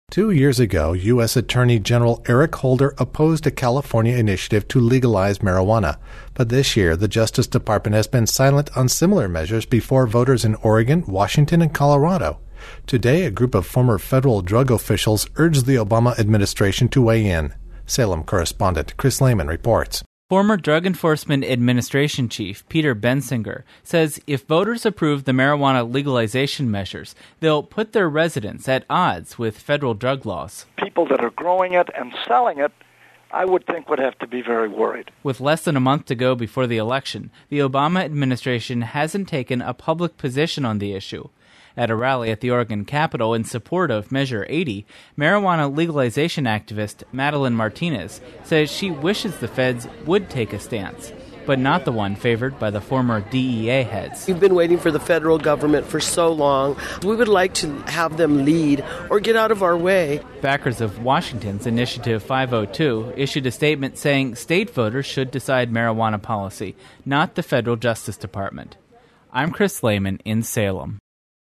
2 years ago, U.S. Attorney General Eric Holder opposed a California initiative to legalize marijuana. But this year, the Justice Department has been silent on similar measures before voters in Oregon, Washington, and Colorado. Today, a group of former federal drug officials urged the Obama administration to weigh in. Salem correspondent Chris Lehman reports. Former Drug Enforcement Administration Chief Peter Bensinger says if voters approve the marijuana legalization measures, they'll put their residents at odds with federal drug laws. People that are growing it and selling it, I would think would have to be very worried. With less than a month to go before the election, the Obama administration hasn't taken a public position on the issue. At a rally at the Oregon Capitol in support of Measure 80, marijuana legalization activist Madeline Martinez says she wishes the feds would take a stance, but not the one favored by the former DEA heads. We've been waiting for the federal government for so long. We would like to have them lead or get out of our way. Backers of Washington's Initiative 502 issued a statement saying state voters should decide marijuana policy, not the federal Justice Department. I'm Chris Lehman in Salem.